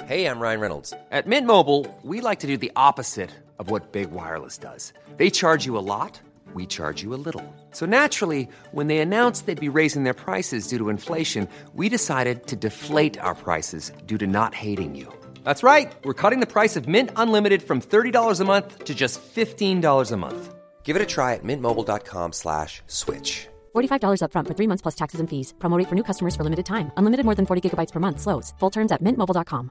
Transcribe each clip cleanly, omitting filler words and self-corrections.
Hey, I'm Ryan Reynolds. At Mint Mobile, we like to do the opposite of what Big Wireless does. They charge you a lot, we charge you a little. So naturally, when they announced they'd be raising their prices due to inflation, we decided to deflate our prices due to not hating you. That's right. We're cutting the price of Mint Unlimited from $30 a month to just $15 a month. Give it a try at mintmobile.com/switch. $45 up front for 3 months plus taxes and fees. Promo rate for new customers for limited time. Unlimited more than 40 gigabytes per month. Slows full terms at mintmobile.com.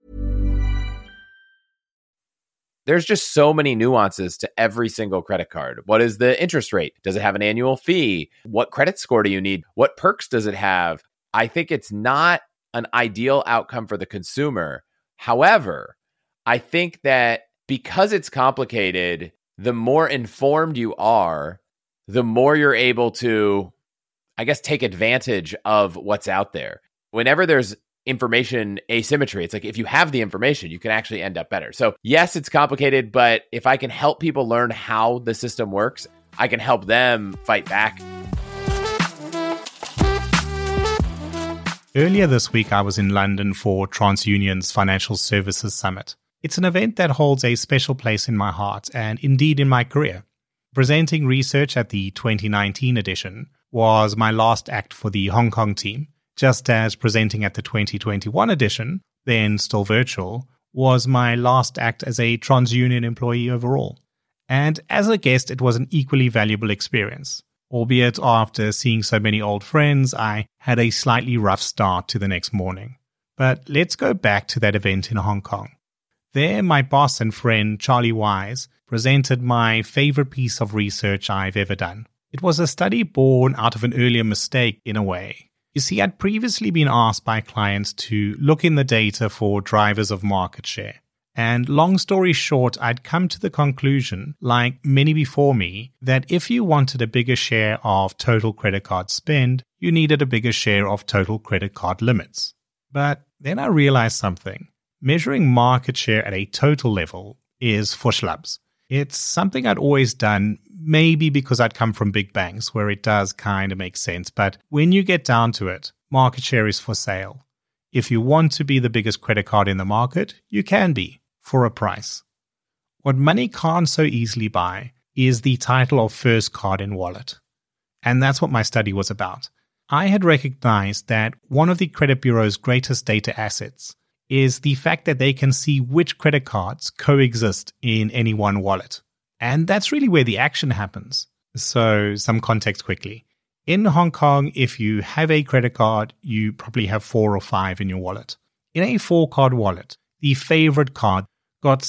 There's just so many nuances to every single credit card. What is the interest rate? Does it have an annual fee? What credit score do you need? What perks does it have? I think it's not an ideal outcome for the consumer. However, I think that because it's complicated, the more informed you are, the more you're able to, I guess, take advantage of what's out there. Whenever there's information asymmetry, it's like if you have the information, you can actually end up better. So yes, it's complicated, but if I can help people learn how the system works, I can help them fight back. Earlier this week, I was in London for TransUnion's Financial Services Summit. It's an event that holds a special place in my heart and indeed in my career. Presenting research at the 2019 edition was my last act for the Hong Kong team, just as presenting at the 2021 edition, then still virtual, was my last act as a TransUnion employee overall. And as a guest, it was an equally valuable experience. Albeit after seeing so many old friends, I had a slightly rough start to the next morning. But let's go back to that event in Hong Kong. There, my boss and friend Charlie Wise presented my favorite piece of research I've ever done. It was a study born out of an earlier mistake in a way. You see, I'd previously been asked by clients to look in the data for drivers of market share. And long story short, I'd come to the conclusion, like many before me, that if you wanted a bigger share of total credit card spend, you needed a bigger share of total credit card limits. But then I realized something. Measuring market share at a total level is for schlubs. It's something I'd always done, maybe because I'd come from big banks where it does kind of make sense. But when you get down to it, market share is for sale. If you want to be the biggest credit card in the market, you can be, for a price. What money can't so easily buy is the title of first card in wallet. And that's what my study was about. I had recognized that one of the credit bureau's greatest data assets is the fact that they can see which credit cards coexist in any one wallet. And that's really where the action happens. So some context quickly. In Hong Kong, if you have a credit card, you probably have 4 or 5 in your wallet. In a 4-card wallet, the favorite card got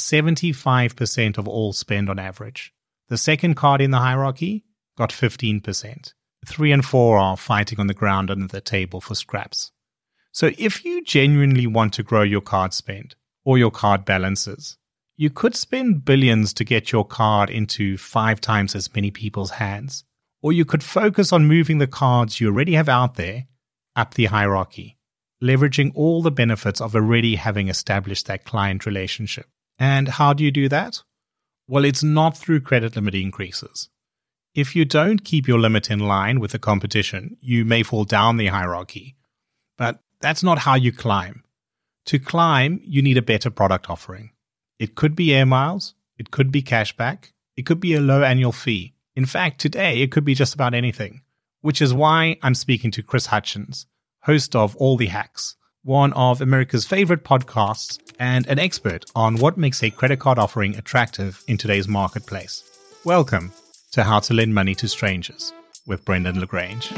75% of all spend on average. The second card in the hierarchy got 15%. 3 and 4 are fighting on the ground under the table for scraps. So if you genuinely want to grow your card spend or your card balances, you could spend billions to get your card into 5 times as many people's hands. Or you could focus on moving the cards you already have out there up the hierarchy, leveraging all the benefits of already having established that client relationship. And how do you do that? Well, it's not through credit limit increases. If you don't keep your limit in line with the competition, you may fall down the hierarchy. But that's not how you climb. To climb, you need a better product offering. It could be air miles, it could be cashback, it could be a low annual fee. In fact, today it could be just about anything, which is why I'm speaking to Chris Hutchins, host of All the Hacks, one of America's favorite podcasts and an expert on what makes a credit card offering attractive in today's marketplace. Welcome to How to Lend Money to Strangers with Brendan LaGrange.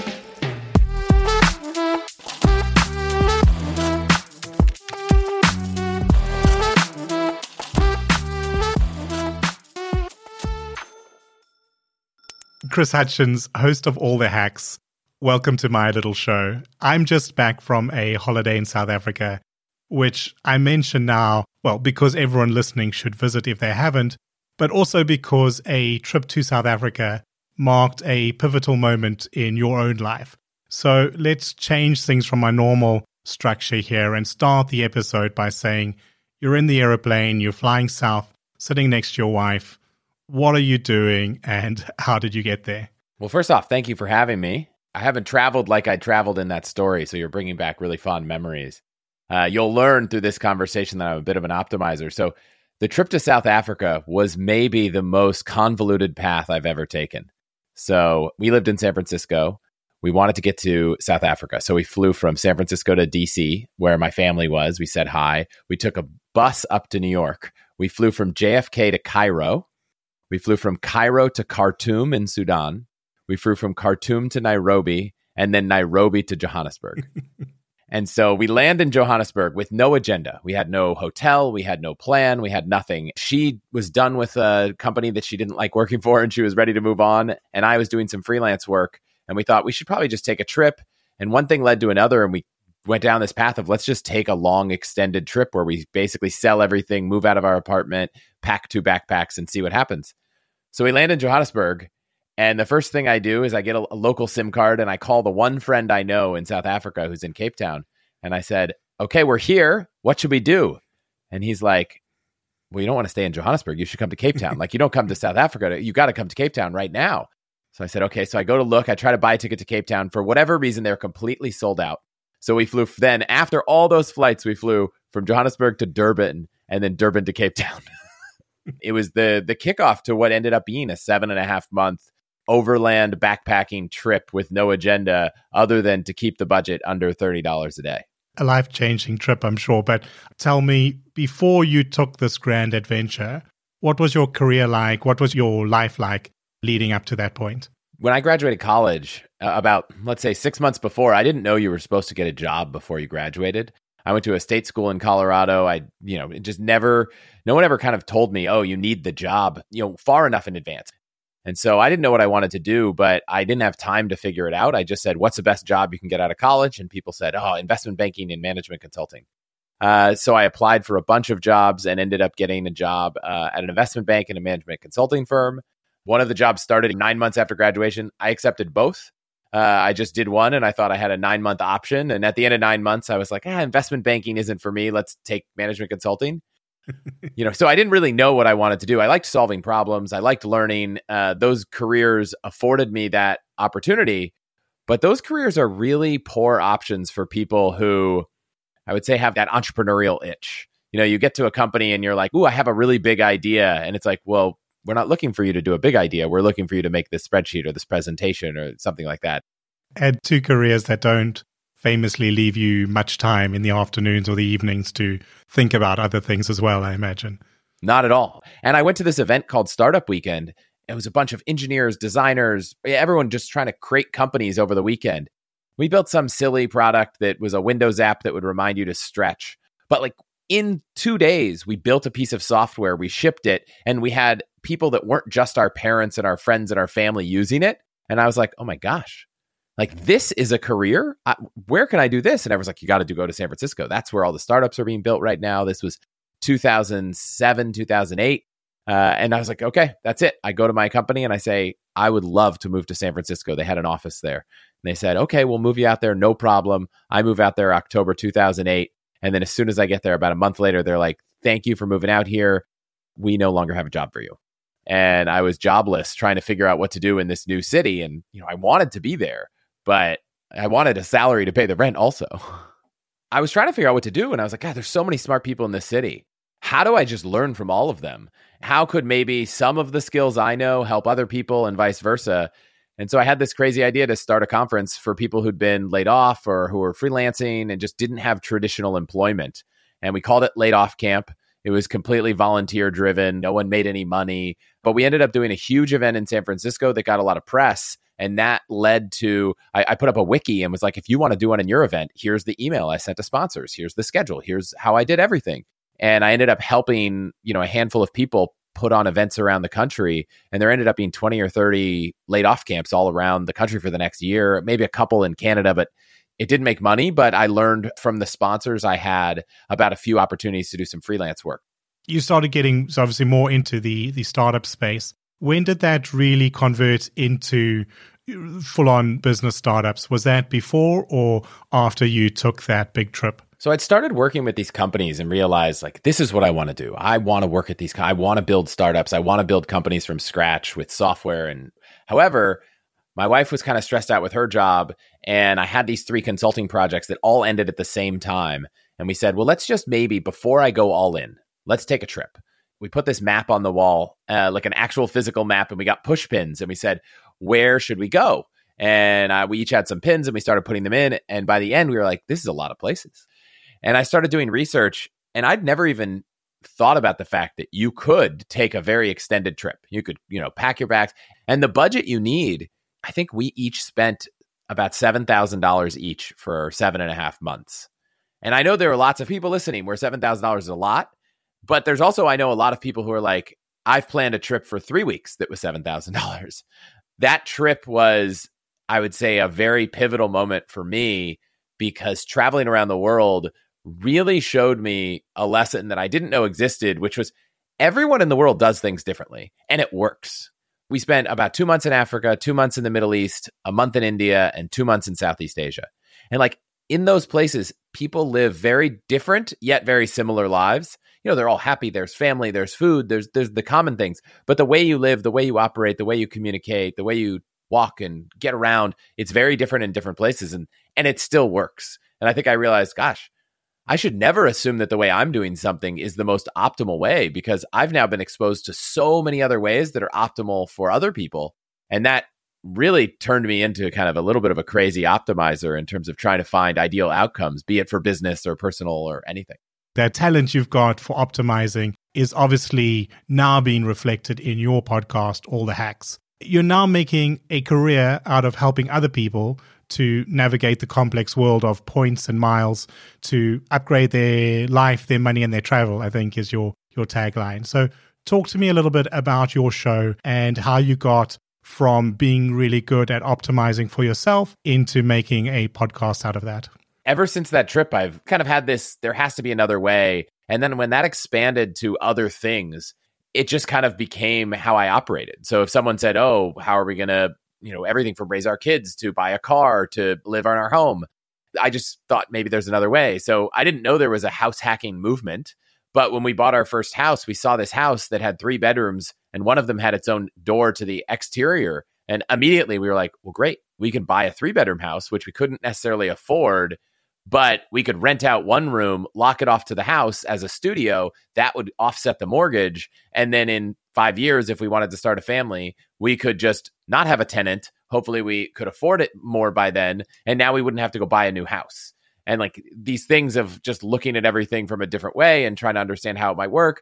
Chris Hutchins, host of All the Hacks. Welcome to my little show. I'm just back from a holiday in South Africa, which I mention now, well, because everyone listening should visit if they haven't, but also because a trip to South Africa marked a pivotal moment in your own life. So let's change things from my normal structure here and start the episode by saying you're in the airplane, you're flying south, sitting next to your wife. What are you doing and how did you get there? Well, first off, thank you for having me. I haven't traveled like I traveled in that story, so you're bringing back really fond memories. You'll learn through this conversation that I'm a bit of an optimizer. So the trip to South Africa was maybe the most convoluted path I've ever taken. So we lived in San Francisco. We wanted to get to South Africa. So we flew from San Francisco to DC, where my family was. We said hi. We took a bus up to New York. We flew from JFK to Cairo. We flew from Cairo to Khartoum in Sudan. We flew from Khartoum to Nairobi, and then Nairobi to Johannesburg. And so we land in Johannesburg with no agenda. We had no hotel. We had no plan. We had nothing. She was done with a company that she didn't like working for, and she was ready to move on. And I was doing some freelance work. And we thought we should probably just take a trip. And one thing led to another. And we went down this path of let's just take a long extended trip where we basically sell everything, move out of our apartment, pack 2 backpacks and see what happens. So we land in Johannesburg. And the first thing I do is I get a local SIM card and I call the one friend I know in South Africa who's in Cape Town. And I said, okay, we're here. What should we do? And he's like, well, you don't want to stay in Johannesburg. You should come to Cape Town. Like, you don't come to South Africa. You got to come to Cape Town right now. So I said, okay. So I go to look. I try to buy a ticket to Cape Town. For whatever reason, they're completely sold out. So we flew then, after all those flights, we flew from Johannesburg to Durban and then Durban to Cape Town. It was the kickoff to what ended up being a 7.5-month overland backpacking trip with no agenda other than to keep the budget under $30 a day. A life-changing trip, I'm sure. But tell me, before you took this grand adventure, what was your career like? What was your life like leading up to that point? When I graduated college, about, let's say, 6 months before, I didn't know you were supposed to get a job before you graduated. I went to a state school in Colorado. No one ever kind of told me, oh, you need the job, far enough in advance. And so I didn't know what I wanted to do, but I didn't have time to figure it out. I just said, what's the best job you can get out of college? And people said, oh, investment banking and management consulting. So I applied for a bunch of jobs and ended up getting a job at an investment bank and a management consulting firm. One of the jobs started 9 months after graduation. I accepted both. I just did one and I thought I had a 9-month option. And at the end of 9 months, I was like, investment banking isn't for me. Let's take management consulting. So I didn't really know what I wanted to do. I liked solving problems. I liked learning. Those careers afforded me that opportunity. But those careers are really poor options for people who, I would say, have that entrepreneurial itch. You get to a company and you're like, ooh, I have a really big idea. And it's like, well, we're not looking for you to do a big idea. We're looking for you to make this spreadsheet or this presentation or something like that. And 2 careers that don't famously leave you much time in the afternoons or the evenings to think about other things as well, I imagine. Not at all. And I went to this event called Startup Weekend. It was a bunch of engineers, designers, everyone just trying to create companies over the weekend. We built some silly product that was a Windows app that would remind you to stretch. But in 2 days, we built a piece of software, we shipped it, and we had people that weren't just our parents and our friends and our family using it. And I was like, oh my gosh, this is a career? Where can I do this? And I was like, you got to go to San Francisco. That's where all the startups are being built right now. This was 2007, 2008. And I was like, okay, that's it. I go to my company and I say, I would love to move to San Francisco. They had an office there. And they said, okay, we'll move you out there. No problem. I move out there October 2008. And then as soon as I get there, about a month later, they're like, thank you for moving out here. We no longer have a job for you. And I was jobless trying to figure out what to do in this new city. And, I wanted to be there, but I wanted a salary to pay the rent also. I was trying to figure out what to do. And I was like, God, there's so many smart people in this city. How do I just learn from all of them? How could maybe some of the skills I know help other people and vice versa? And so I had this crazy idea to start a conference for people who'd been laid off or who were freelancing and just didn't have traditional employment. And we called it Laid Off Camp. It was completely volunteer driven. No one made any money, but we ended up doing a huge event in San Francisco that got a lot of press. And that led to, I put up a wiki and was like, if you want to do one in your event, here's the email I sent to sponsors. Here's the schedule. Here's how I did everything. And I ended up helping, a handful of people put on events around the country. And there ended up being 20 or 30 laid off camps all around the country for the next year, maybe a couple in Canada, but it didn't make money. But I learned from the sponsors I had about a few opportunities to do some freelance work. You started getting obviously more into the startup space. When did that really convert into full-on business startups? Was that before or after you took that big trip? So I'd started working with these companies and realized this is what I want to do. I want to work at these. I want to build startups. I want to build companies from scratch with software. And however, my wife was kind of stressed out with her job. And I had these 3 consulting projects that all ended at the same time. And we said, well, let's just maybe, before I go all in, let's take a trip. We put this map on the wall, like an actual physical map, and we got push pins. And we said, where should we go? And we each had some pins and we started putting them in. And by the end, we were like, this is a lot of places. And I started doing research, and I'd never even thought about the fact that you could take a very extended trip. You could, pack your bags, and the budget you need. I think we each spent about $7,000 each for 7.5 months. And I know there are lots of people listening where $7,000 is a lot, but there's also, I know a lot of people who are like, I've planned a trip for 3 weeks that was $7,000. That trip was, I would say, a very pivotal moment for me, because traveling around the world really showed me a lesson that I didn't know existed, which was everyone in the world does things differently, and it works. We spent about 2 months in Africa, 2 months in the Middle East, a month in India, and 2 months in Southeast Asia. And like in those places, people live very different yet very similar lives. They're all happy. There's family, there's food, there's the common things. But the way you live, the way you operate, the way you communicate, the way you walk and get around, it's very different in different places, and it still works. And I think I realized, gosh, I should never assume that the way I'm doing something is the most optimal way, because I've now been exposed to so many other ways that are optimal for other people. And that really turned me into kind of a little bit of a crazy optimizer in terms of trying to find ideal outcomes, be it for business or personal or anything. That talent you've got for optimizing is obviously now being reflected in your podcast, All the Hacks. You're now making a career out of helping other people to navigate the complex world of points and miles, to upgrade their life, their money, and their travel, I think is your tagline. So talk to me a little bit about your show and how you got from being really good at optimizing for yourself into making a podcast out of that. Ever since that trip, I've kind of had this, there has to be another way. And then when that expanded to other things, it just kind of became how I operated. So if someone said, oh, how are we going to, everything from raise our kids to buy a car to live in our home, I just thought maybe there's another way. So I didn't know there was a house hacking movement. But when we bought our first house, we saw this house that had 3 bedrooms, and one of them had its own door to the exterior. And immediately we were like, well, great, we could buy a 3-bedroom house, which we couldn't necessarily afford, but we could rent out one room, lock it off to the house as a studio. That would offset the mortgage. And then in 5 years, if we wanted to start a family, we could just not have a tenant. Hopefully we could afford it more by then. And now we wouldn't have to go buy a new house. And like these things of just looking at everything from a different way and trying to understand how it might work.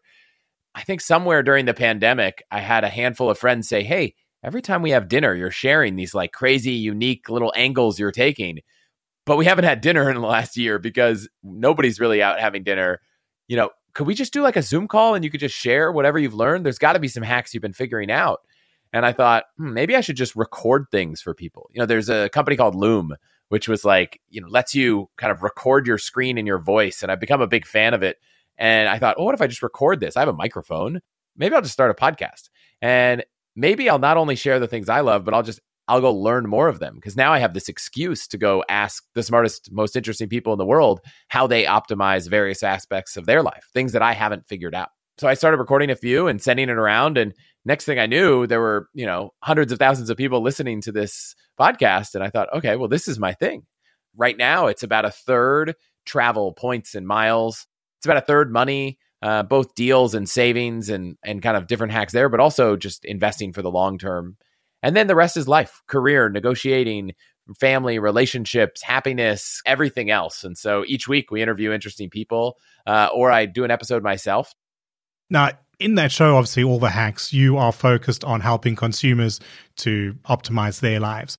I think somewhere during the pandemic, I had a handful of friends say, hey, every time we have dinner, you're sharing these like crazy, unique little angles you're taking. But we haven't had dinner in the last year because nobody's really out having dinner. Could we just do like a Zoom call and you could just share whatever you've learned? There's got to be some hacks you've been figuring out. And I thought, maybe I should just record things for people. There's a company called Loom, which was like, lets you kind of record your screen and your voice. And I've become a big fan of it. And I thought, what if I just record this? I have a microphone. Maybe I'll just start a podcast. And maybe I'll not only share the things I love, but I'll go learn more of them, because now I have this excuse to go ask the smartest, most interesting people in the world how they optimize various aspects of their life, things that I haven't figured out. So I started recording a few and sending it around. And next thing I knew, there were, hundreds of thousands of people listening to this podcast. And I thought, okay, well, this is my thing. Right now, it's about 1/3 travel, points and miles. It's about 1/3 money, both deals and savings and kind of different hacks there, but also just investing for the long term. And then the rest is life, career, negotiating, family, relationships, happiness, everything else. And so each week we interview interesting people, or I do an episode myself. Now, in that show, obviously, All the Hacks, you are focused on helping consumers to optimize their lives.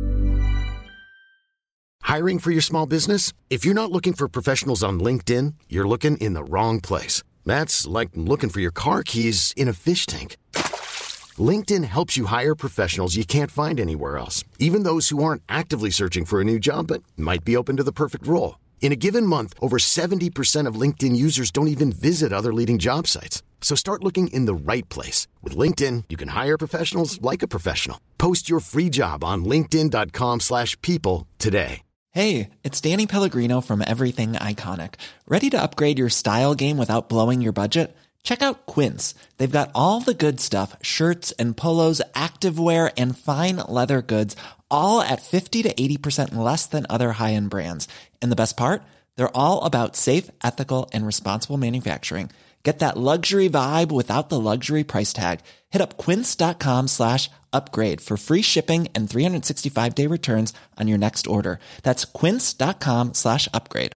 Hiring for your small business? If you're not looking for professionals on LinkedIn, you're looking in the wrong place. That's like looking for your car keys in a fish tank. LinkedIn helps you hire professionals you can't find anywhere else, even those who aren't actively searching for a new job but might be open to the perfect role. In a given month, over 70% of LinkedIn users don't even visit other leading job sites. So start looking in the right place. With LinkedIn, you can hire professionals like a professional. Post your free job on linkedin.com/people today. Hey, it's Danny Pellegrino from Everything Iconic. Ready to upgrade your style game without blowing your budget? Check out Quince. They've got all the good stuff, shirts and polos, activewear, and fine leather goods, all at 50 to 80% less than other high-end brands. And the best part? They're all about safe, ethical, and responsible manufacturing. Get that luxury vibe without the luxury price tag. Hit up quince.com/upgrade for free shipping and 365-day returns on your next order. That's quince.com/upgrade.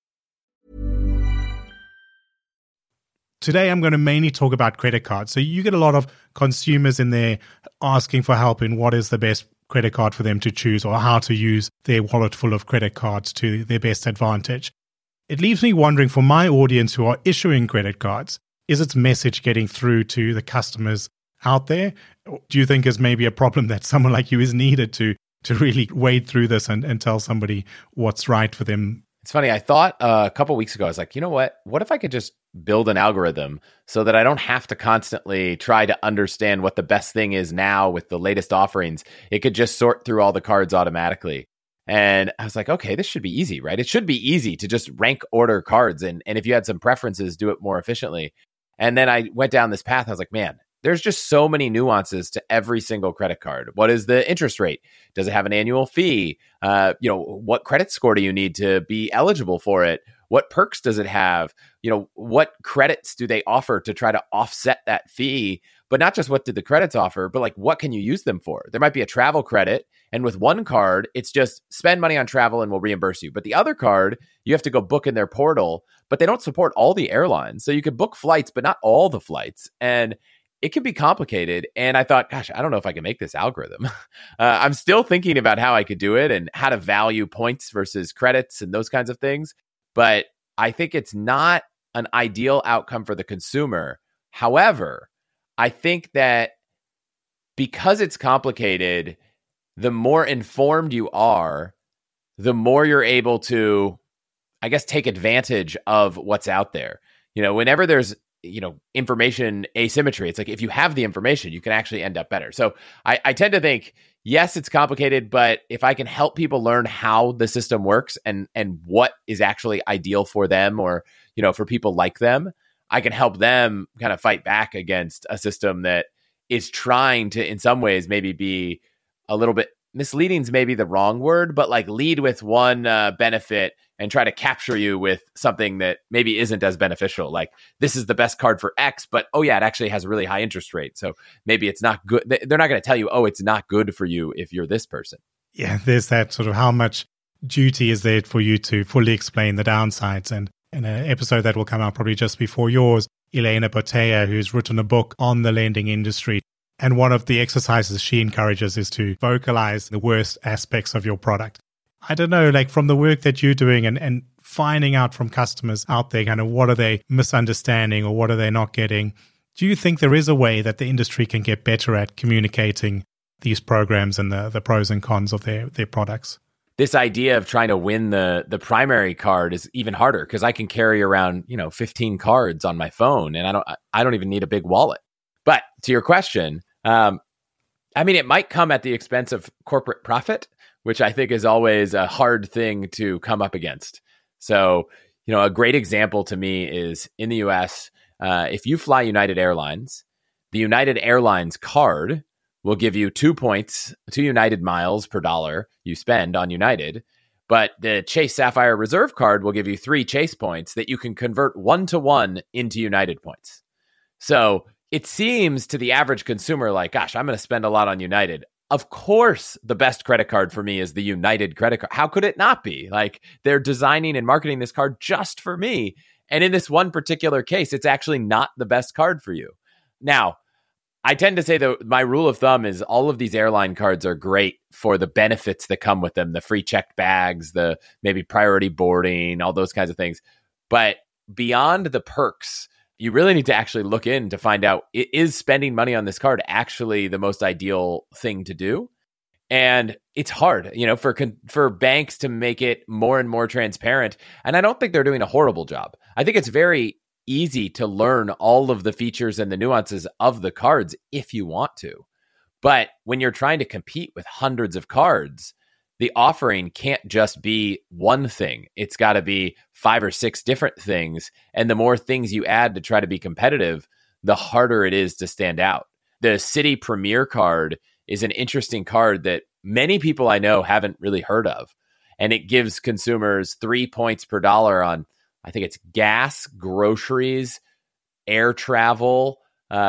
Today, I'm going to mainly talk about credit cards. So you get a lot of consumers in there asking for help in what is the best credit card for them to choose or how to use their wallet full of credit cards to their best advantage. It leaves me wondering, for my audience who are issuing credit cards, is its message getting through to the customers out there? Do you think is maybe a problem that someone like you is needed to really wade through this and tell somebody what's right for them? It's funny. I thought a couple of weeks ago, I was like, you know what? What if I could just build an algorithm so that I don't have to constantly try to understand what the best thing is now with the latest offerings? It could just sort through all the cards automatically. And I was like, okay, this should be easy, right? It should be easy to just rank order cards. And if you had some preferences, do it more efficiently. And then I went down this path. I was like, man, there's just so many nuances to every single credit card. What is the interest rate? Does it have an annual fee? What credit score do you need to be eligible for it? What perks does it have? What credits do they offer to try to offset that fee? But not just what did the credits offer, but like, what can you use them for? There might be a travel credit. And with one card, it's just spend money on travel and we'll reimburse you. But the other card, you have to go book in their portal, but they don't support all the airlines. So you can book flights, but not all the flights. And it can be complicated. And I thought, gosh, I don't know if I can make this algorithm. I'm still thinking about how I could do it and how to value points versus credits and those kinds of things. But I think it's not an ideal outcome for the consumer. However, I think that because it's complicated, the more informed you are, the more you're able to, I guess, take advantage of what's out there. Whenever there's information asymmetry, it's like if you have the information, you can actually end up better. So I tend to think, yes, it's complicated, but if I can help people learn how the system works and what is actually ideal for them or, for people like them, I can help them kind of fight back against a system that is trying to, in some ways, maybe be a little bit misleading is maybe the wrong word, but like lead with one benefit and try to capture you with something that maybe isn't as beneficial. Like, this is the best card for X, but it actually has a really high interest rate. So maybe it's not good. They're not going to tell you, it's not good for you if you're this person. Yeah, there's that sort of how much duty is there for you to fully explain the downsides. And in an episode that will come out probably just before yours, Elena Botea, who's written a book on the lending industry, and one of the exercises she encourages is to vocalize the worst aspects of your product. I don't know, like from the work that you're doing and finding out from customers out there, kind of what are they misunderstanding or what are they not getting? Do you think there is a way that the industry can get better at communicating these programs and the pros and cons of their products? This idea of trying to win the primary card is even harder because I can carry around, 15 cards on my phone and I don't even need a big wallet. But to your question, it might come at the expense of corporate profit, which I think is always a hard thing to come up against. So, a great example to me is in the US, if you fly United Airlines, the United Airlines card will give you 2 points, 2 United miles per dollar you spend on United. But the Chase Sapphire Reserve card will give you 3 Chase points that you can convert 1-to-1 into United points. So it seems to the average consumer like, gosh, I'm going to spend a lot on United. Of course, the best credit card for me is the United credit card. How could it not be? Like, they're designing and marketing this card just for me. And in this one particular case, it's actually not the best card for you. Now, I tend to say that my rule of thumb is all of these airline cards are great for the benefits that come with them, the free checked bags, the maybe priority boarding, all those kinds of things. But beyond the perks, you really need to actually look in to find out, is spending money on this card actually the most ideal thing to do? And it's hard, for banks to make it more and more transparent. And I don't think they're doing a horrible job. I think it's very easy to learn all of the features and the nuances of the cards if you want to. But when you're trying to compete with hundreds of cards, the offering can't just be one thing. It's got to be 5 or 6 different things. And the more things you add to try to be competitive, the harder it is to stand out. The Citi Premier card is an interesting card that many people I know haven't really heard of. and it gives consumers 3 points per dollar on, I think it's gas, groceries, air travel,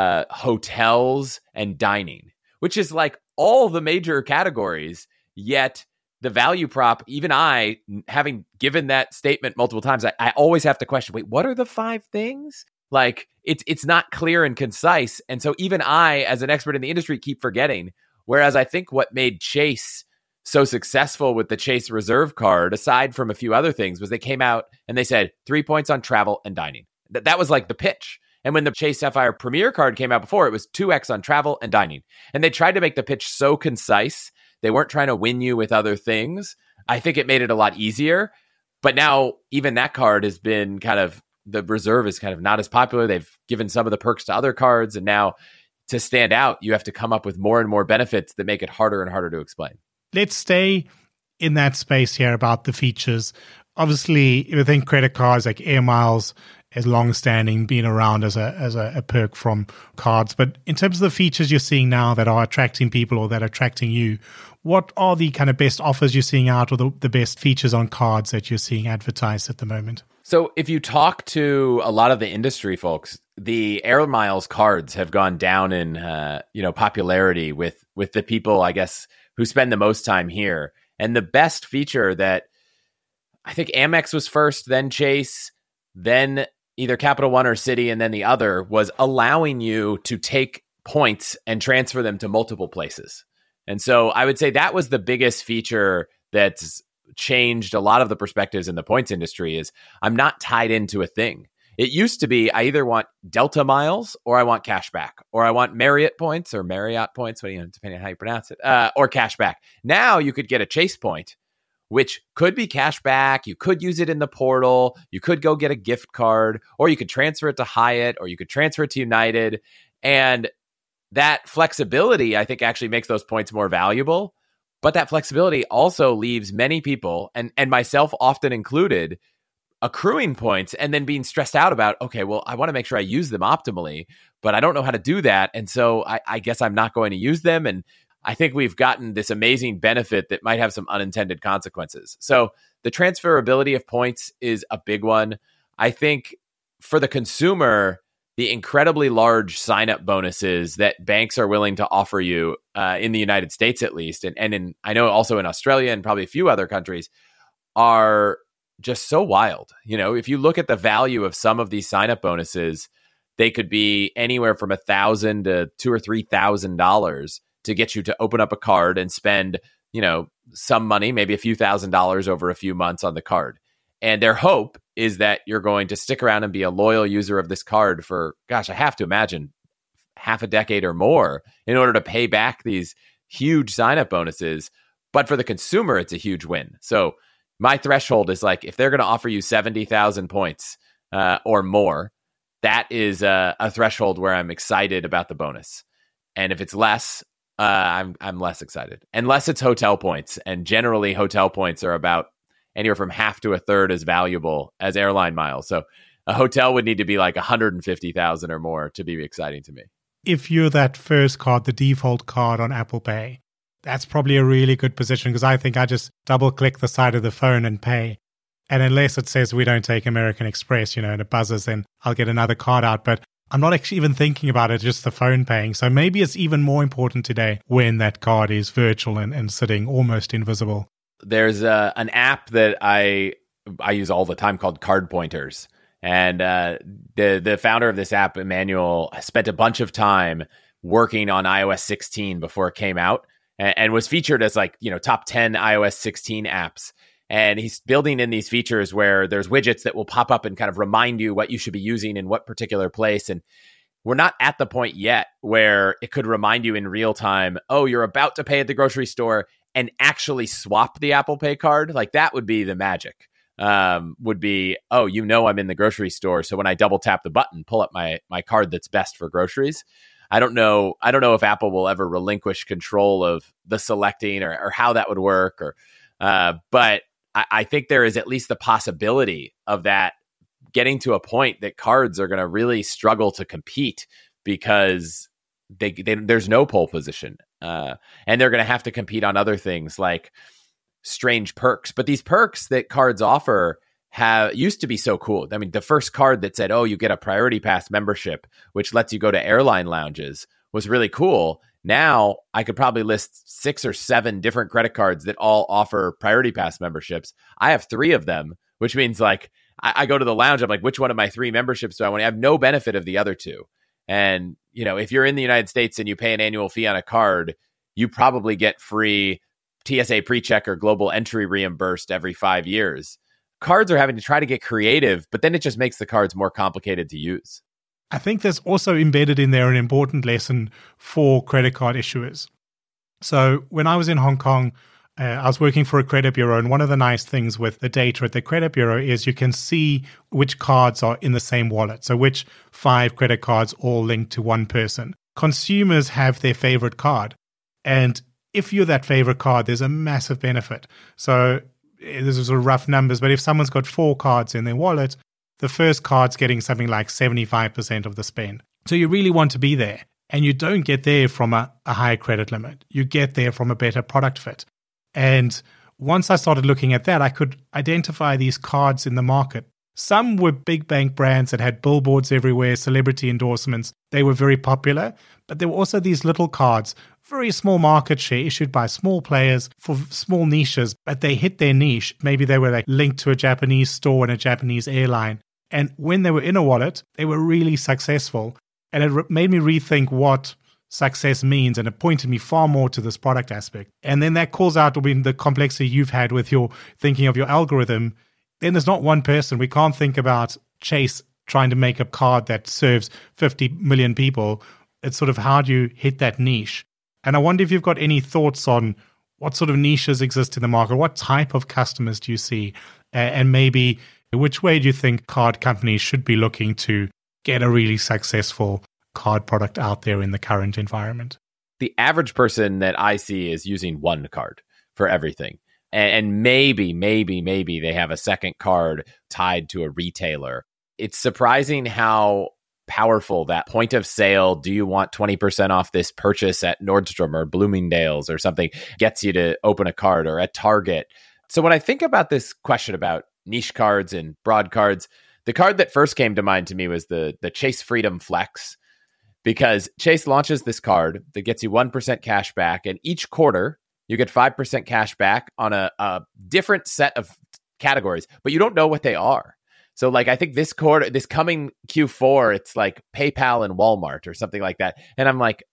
hotels, and dining, which is like all the major categories. Yet the value prop, even I, having given that statement multiple times, I always have to question, wait, what are the 5 things? Like, it's not clear and concise. And so even I, as an expert in the industry, keep forgetting. Whereas I think what made Chase so successful with the Chase Reserve card, aside from a few other things, was they came out and they said 3 points on travel and dining. That was like the pitch. And when the Chase Sapphire Premier card came out before, it was 2x on travel and dining. And they tried to make the pitch so concise. They weren't trying to win you with other things. I think it made it a lot easier. But now even that card has been kind of, the Reserve is kind of not as popular. They've given some of the perks to other cards. And now to stand out, you have to come up with more and more benefits that make it harder and harder to explain. Let's stay in that space here about the features. Obviously, within credit cards like Air Miles is long-standing, been around as a perk from cards. But in terms of the features you're seeing now that are attracting people or that are attracting you, what are the kind of best offers you're seeing out, or the best features on cards that you're seeing advertised at the moment? So if you talk to a lot of the industry folks, the Air Miles cards have gone down in popularity with the people, I guess, who spend the most time here. And the best feature that I think Amex was first, then Chase, then either Capital One or Citi, and then the other, was allowing you to take points and transfer them to multiple places. And so I would say that was the biggest feature that's changed a lot of the perspectives in the points industry. Is I'm not tied into a thing. It used to be I either want Delta miles or I want cash back, or I want Marriott points or Marriott points, depending on how you pronounce it, or cash back. Now you could get a Chase point, which could be cash back. You could use it in the portal. You could go get a gift card, or you could transfer it to Hyatt, or you could transfer it to United. And that flexibility, I think, actually makes those points more valuable. But that flexibility also leaves many people, and myself often included, accruing points and then being stressed out about, okay, well, I want to make sure I use them optimally, but I don't know how to do that. And so I guess I'm not going to use them. And I think we've gotten this amazing benefit that might have some unintended consequences. So the transferability of points is a big one. I think for the consumer, the incredibly large sign-up bonuses that banks are willing to offer you in the United States, at least, and in, I know also in Australia and probably a few other countries, are just so wild. If you look at the value of some of these sign-up bonuses, they could be anywhere from $1,000 to $2,000 or $3,000 to get you to open up a card and spend, some money, maybe a few $1,000s over a few months on the card. And their hope is that you're going to stick around and be a loyal user of this card for, gosh, I have to imagine half a decade or more in order to pay back these huge sign-up bonuses. But for the consumer, it's a huge win. So my threshold is like, if they're going to offer you 70,000 points or more, that is a threshold where I'm excited about the bonus. And if it's less, I'm less excited. Unless it's hotel points. And generally, hotel points are about anywhere from half to a third as valuable as airline miles. So a hotel would need to be like 150,000 or more to be exciting to me. If you're that first card, the default card on Apple Pay, that's probably a really good position, because I think I just double-click the side of the phone and pay. And unless it says we don't take American Express, and it buzzes, then I'll get another card out. But I'm not actually even thinking about it, just the phone paying. So maybe it's even more important today when that card is virtual and sitting almost invisible. There's an app that I use all the time called Card Pointers. And the founder of this app, Emmanuel, spent a bunch of time working on iOS 16 before it came out, and was featured as top 10 iOS 16 apps. And he's building in these features where there's widgets that will pop up and kind of remind you what you should be using in what particular place. And we're not at the point yet where it could remind you in real time, oh, you're about to pay at the grocery store, and actually swap the Apple Pay card. Like, that would be the magic. Would be, oh, I'm in the grocery store, so when I double tap the button, pull up my card that's best for groceries. I don't know if Apple will ever relinquish control of the selecting or how that would work, but I think there is at least the possibility of that getting to a point that cards are going to really struggle to compete, because there's no pole position, and they're going to have to compete on other things like strange perks. But these perks that cards offer used to be so cool. I mean, the first card that said, oh, you get a Priority Pass membership, which lets you go to airline lounges, was really cool. Now I could probably list 6 or 7 different credit cards that all offer Priority Pass memberships. I have 3 of them, which means like I go to the lounge. I'm like, which one of my 3 memberships do I want? I have no benefit of the other 2. And, you know, if you're in the United States and you pay an annual fee on a card, you probably get free TSA PreCheck or Global Entry reimbursed every 5 years. Cards are having to try to get creative, but then it just makes the cards more complicated to use. I think there's also embedded in there an important lesson for credit card issuers. So when I was in Hong Kong, I was working for a credit bureau, and one of the nice things with the data at the credit bureau is you can see which cards are in the same wallet. So which 5 credit cards all linked to one person. Consumers have their favorite card. And if you're that favorite card, there's a massive benefit. So this is sort of rough numbers, but if someone's got 4 cards in their wallet, the first card's getting something like 75% of the spend. So you really want to be there. And you don't get there from a higher credit limit. You get there from a better product fit. And once I started looking at that, I could identify these cards in the market. Some were big bank brands that had billboards everywhere, celebrity endorsements. They were very popular. But there were also these little cards, very small market share, issued by small players for small niches, but they hit their niche. Maybe they were like linked to a Japanese store and a Japanese airline. And when they were in a wallet, they were really successful. And it made me rethink what success means, and it pointed me far more to this product aspect. And then that calls out the complexity you've had with your thinking of your algorithm. Then there's not one person. We can't think about Chase trying to make a card that serves 50 million people. It's sort of how do you hit that niche? And I wonder if you've got any thoughts on what sort of niches exist in the market. What type of customers do you see? And maybe which way do you think card companies should be looking to get a really successful card product out there in the current environment? The average person that I see is using one card for everything. And maybe they have a second card tied to a retailer. It's surprising how powerful that point of sale, do you want 20% off this purchase at Nordstrom or Bloomingdale's or something, gets you to open a card, or at Target. So when I think about this question about niche cards and broad cards, the card that first came to mind to me was the Chase Freedom Flex, because Chase launches this card that gets you 1% cash back, and each quarter you get 5% cash back on a different set of categories, but you don't know what they are. So like, I think this coming Q4, it's like PayPal and Walmart or something like that. And I'm like,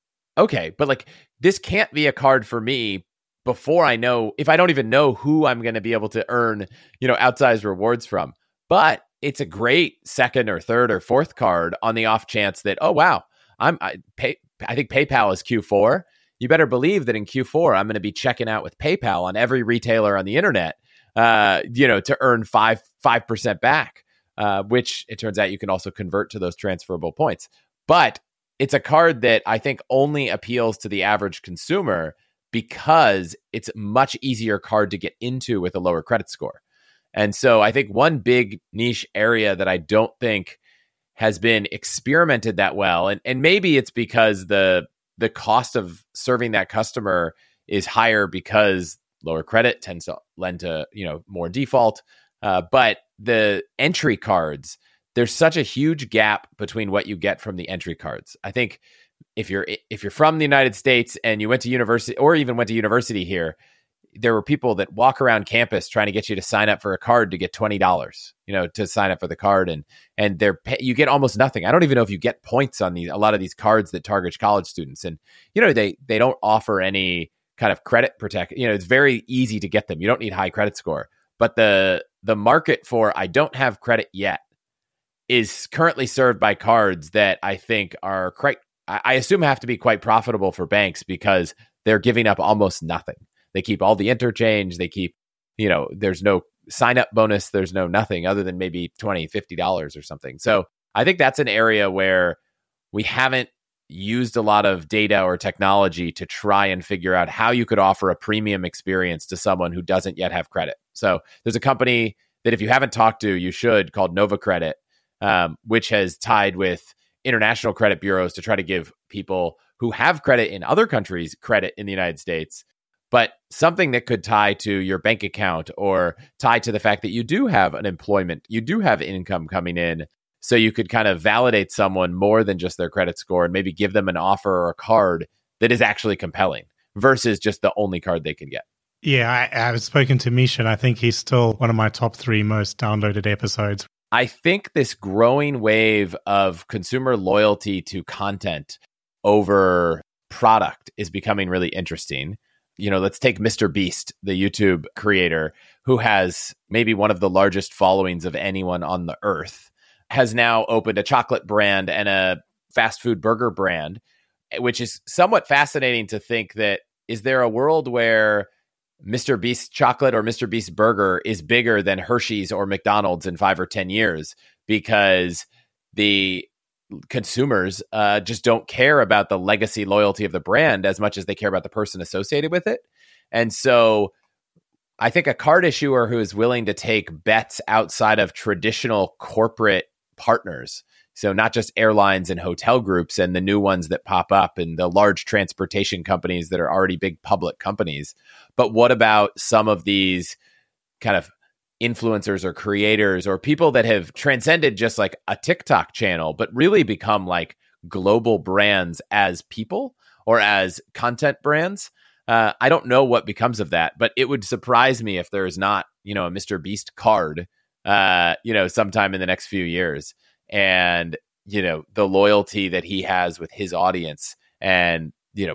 okay, but like, this can't be a card for me before I know, if I don't even know who I'm going to be able to earn, outsized rewards from. But it's a great second or third or fourth card on the off chance that, oh, wow, I think PayPal is Q4. You better believe that in Q4, I'm going to be checking out with PayPal on every retailer on the internet, to earn 5% back, which it turns out you can also convert to those transferable points. But it's a card that I think only appeals to the average consumer because it's a much easier card to get into with a lower credit score. And so I think one big niche area that I don't think has been experimented that well, and maybe it's because the cost of serving that customer is higher because lower credit tends to lend to, more default. But the entry cards, there's such a huge gap between what you get from the entry cards. I think if you're from the United States and you went to university, or even went to university here, there were people that walk around campus trying to get you to sign up for a card to get $20, to sign up for the card. And you get almost nothing. I don't even know if you get points on a lot of these cards that target college students. And, they don't offer any kind of credit protect. It's very easy to get them. You don't need high credit score. But the market for I don't have credit yet is currently served by cards that I think are I assume have to be quite profitable for banks because they're giving up almost nothing. They keep all the interchange. They keep, there's no sign-up bonus. There's no nothing other than maybe $20, $50 or something. So I think that's an area where we haven't used a lot of data or technology to try and figure out how you could offer a premium experience to someone who doesn't yet have credit. So there's a company that if you haven't talked to, you should, called Nova Credit, which has tied with international credit bureaus to try to give people who have credit in other countries credit in the United States. but something that could tie to your bank account or tie to the fact that you do have an employment, you do have income coming in. So you could kind of validate someone more than just their credit score and maybe give them an offer or a card that is actually compelling versus just the only card they can get. Yeah, I've spoken to Misha, and I think he's still one of my top 3 most downloaded episodes. I think this growing wave of consumer loyalty to content over product is becoming really interesting. You know, let's take Mr. Beast, the YouTube creator, who has maybe one of the largest followings of anyone on the earth, has now opened a chocolate brand and a fast food burger brand, which is somewhat fascinating to think that, is there a world where Mr. Beast chocolate or Mr. Beast burger is bigger than Hershey's or McDonald's in 5 or 10 years because the consumers just don't care about the legacy loyalty of the brand as much as they care about the person associated with it. And so I think a card issuer who is willing to take bets outside of traditional corporate partners, so not just airlines and hotel groups and the new ones that pop up and the large transportation companies that are already big public companies, but what about some of these kind of influencers or creators or people that have transcended just like a TikTok channel, but really become like global brands as people or as content brands? I don't know what becomes of that, but it would surprise me if there is not, a Mr. Beast card, sometime in the next few years. And, the loyalty that he has with his audience. And,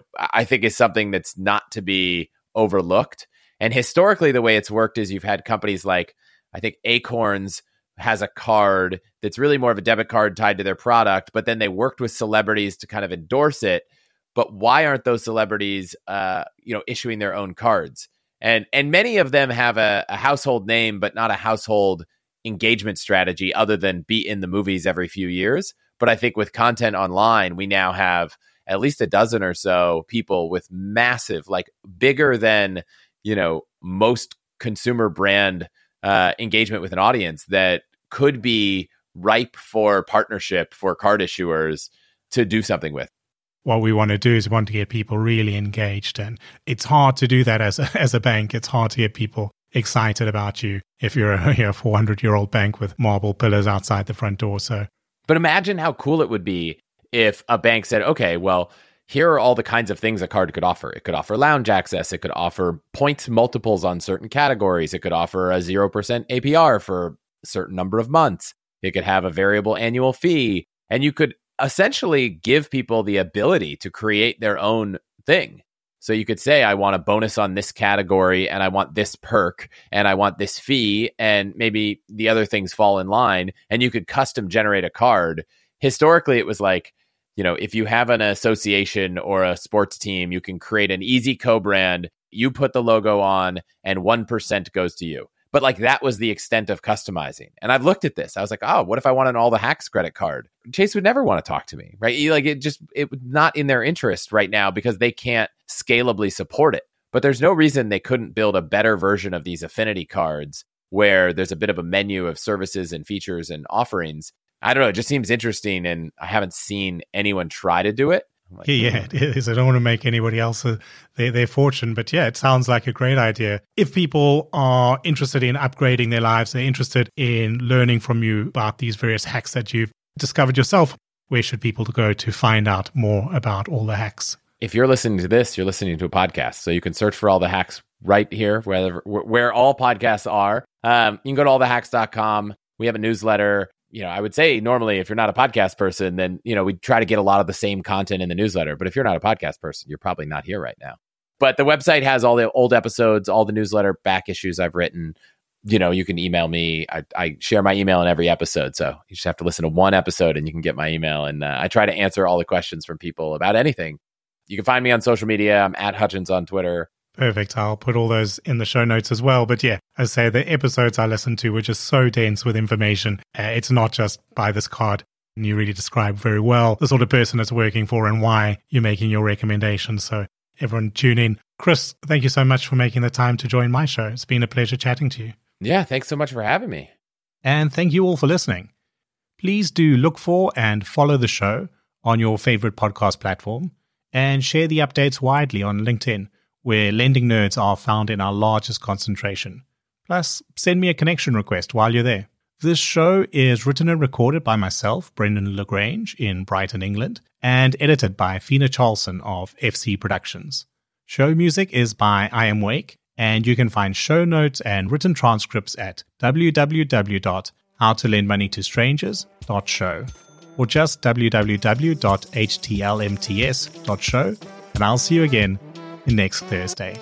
I think is something that's not to be overlooked. And historically, the way it's worked is you've had companies like, I think Acorns has a card that's really more of a debit card tied to their product, but then they worked with celebrities to kind of endorse it. But why aren't those celebrities, issuing their own cards? And many of them have a household name, but not a household engagement strategy other than be in the movies every few years. But I think with content online, we now have at least a dozen or so people with massive, like bigger than, most consumer brand engagement with an audience that could be ripe for partnership for card issuers to do something with. What we want to do is we want to get people really engaged. And it's hard to do that as a bank. It's hard to get people excited about you if you're a 400-year-old bank with marble pillars outside the front door. But imagine how cool it would be if a bank said, okay, well, here are all the kinds of things a card could offer. It could offer lounge access. It could offer points multiples on certain categories. It could offer a 0% APR for a certain number of months. It could have a variable annual fee. And you could essentially give people the ability to create their own thing. So you could say, I want a bonus on this category and I want this perk and I want this fee and maybe the other things fall in line, and you could custom generate a card. Historically, it was like, if you have an association or a sports team, you can create an easy co-brand, you put the logo on and 1% goes to you. But like that was the extent of customizing. And I've looked at this. I was like, oh, what if I want an All the Hacks credit card? Chase would never want to talk to me, right? It was not in their interest right now because they can't scalably support it. But there's no reason they couldn't build a better version of these affinity cards where there's a bit of a menu of services and features and offerings. I don't know. It just seems interesting. And I haven't seen anyone try to do it. Like, yeah, it is. I don't want to make anybody else their fortune, but yeah, it sounds like a great idea. If people are interested in upgrading their lives, they're interested in learning from you about these various hacks that you've discovered yourself, where should people go to find out more about all the hacks? If you're listening to this, you're listening to a podcast, so you can search for All the Hacks right here, where all podcasts are. You can go to allthehacks.com. We have a newsletter. I would say normally if you're not a podcast person, then, we try to get a lot of the same content in the newsletter. But if you're not a podcast person, you're probably not here right now. But the website has all the old episodes, all the newsletter back issues I've written. You can email me. I share my email in every episode. So you just have to listen to one episode and you can get my email. And I try to answer all the questions from people about anything. You can find me on social media. I'm at Hutchins on Twitter. Perfect. I'll put all those in the show notes as well. But yeah, as I say, the episodes I listened to were just so dense with information. It's not just buy this card. And you really describe very well the sort of person it's working for and why you're making your recommendations. So everyone tune in. Chris, thank you so much for making the time to join my show. It's been a pleasure chatting to you. Yeah, thanks so much for having me. And thank you all for listening. Please do look for and follow the show on your favorite podcast platform and share the updates widely on LinkedIn, where lending nerds are found in our largest concentration. Plus, send me a connection request while you're there. This show is written and recorded by myself, Brendan LaGrange, in Brighton, England, and edited by Fina Charlson of FC Productions. Show music is by I Am Wake, and you can find show notes and written transcripts at www.howtolendmoneytostrangers.show or just www.htlmts.show, and I'll see you again next Thursday.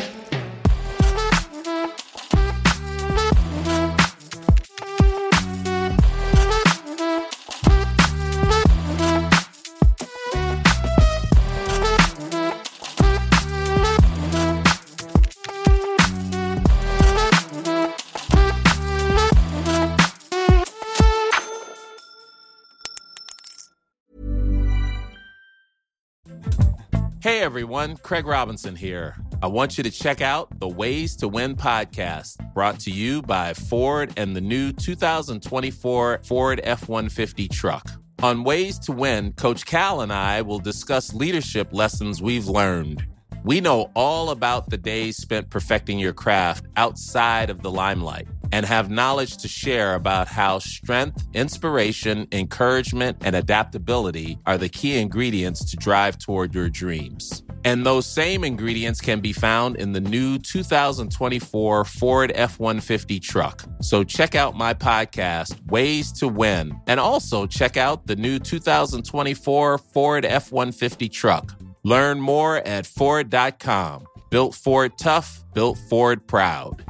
Hey everyone, Craig Robinson here. I want you to check out the Ways to Win podcast, brought to you by Ford and the new 2024 Ford F-150 truck. On Ways to Win, Coach Cal and I will discuss leadership lessons we've learned. We know all about the days spent perfecting your craft outside of the limelight and have knowledge to share about how strength, inspiration, encouragement, and adaptability are the key ingredients to drive toward your dreams. And those same ingredients can be found in the new 2024 Ford F-150 truck. So check out my podcast, Ways to Win, and also check out the new 2024 Ford F-150 truck. Learn more at Ford.com. Built Ford tough, built Ford proud.